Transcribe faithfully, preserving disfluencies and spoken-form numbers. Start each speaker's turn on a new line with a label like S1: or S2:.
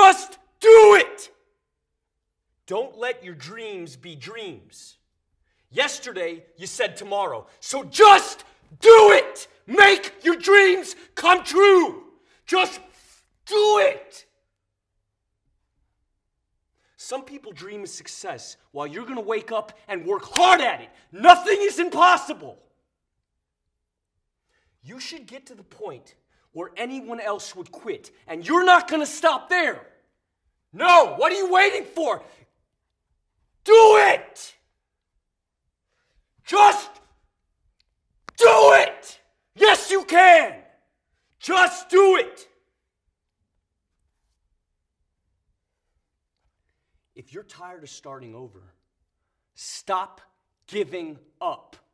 S1: Just do it! Don't let your dreams be dreams. Yesterday, you said tomorrow. So just do it! Make your dreams come true! Just do it! Some people dream of success while you're going to wake up and work hard at it. Nothing is impossible. You should get to the point where anyone else would quit, and you're not going to stop there. No, what are you waiting for? Do it! Just do it! Yes, you can! Just do it! If you're tired of starting over, stop giving up.